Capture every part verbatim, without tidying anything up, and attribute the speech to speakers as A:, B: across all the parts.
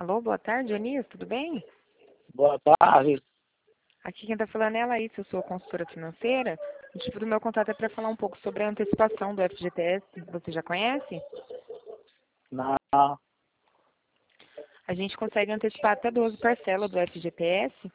A: Alô, boa tarde, Anis, tudo bem?
B: Boa tarde.
A: Aqui quem está falando é a Laís, eu sou consultora financeira. O tipo do meu contato é para falar um pouco sobre a antecipação do F G T S. Você já conhece?
B: Não,
A: A gente consegue antecipar até doze parcelas do F G T S.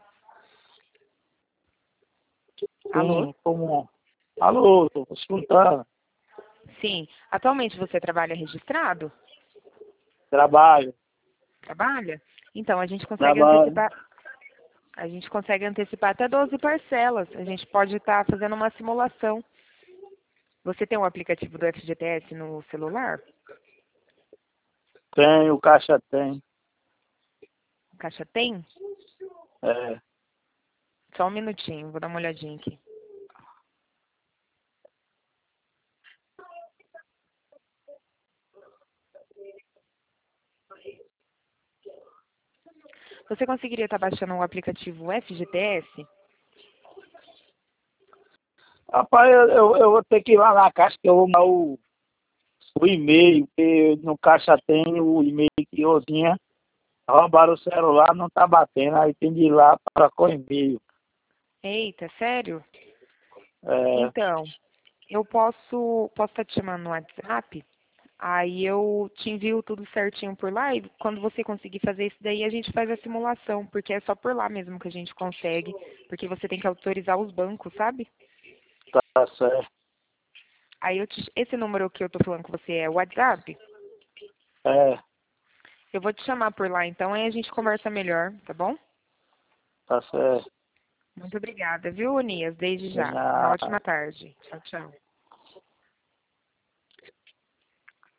A: Alô?
B: sim, como... Alô, estou escutando.
A: Sim. Atualmente você trabalha registrado?
B: Trabalho,
A: Trabalha? Então, a gente consegue
B: trabalho.
A: antecipar. A gente consegue antecipar até doze parcelas. A gente pode estar fazendo uma simulação. Você tem um aplicativo do F G T S no celular?
B: Tem, o caixa tem.
A: O Caixa tem?
B: É.
A: Só um minutinho, vou dar uma olhadinha aqui. Você conseguiria estar baixando o aplicativo F G T S?
B: Rapaz, eu, eu, eu vou ter que ir lá na caixa que eu vou dar o, o e-mail, porque no caixa tem o e-mail que eu tinha. Roubaram o celular, não tá batendo, aí tem de ir lá para com o e-mail.
A: Eita, sério?
B: É,
A: Então, eu posso posso estar te chamando no WhatsApp, aí eu te envio tudo certinho por lá e quando você conseguir fazer isso daí a gente faz a simulação, porque é só por lá mesmo que a gente consegue, porque você tem que autorizar os bancos, sabe?
B: tá certo.
A: Aí eu te- esse número que eu tô falando com você é o WhatsApp?
B: É,
A: Eu vou te chamar por lá então, aí a gente conversa melhor, tá bom?
B: tá certo.
A: Muito obrigada, viu, Onias? Desde
B: De
A: já. Uma
B: nada.
A: ótima tarde. Tchau, tchau.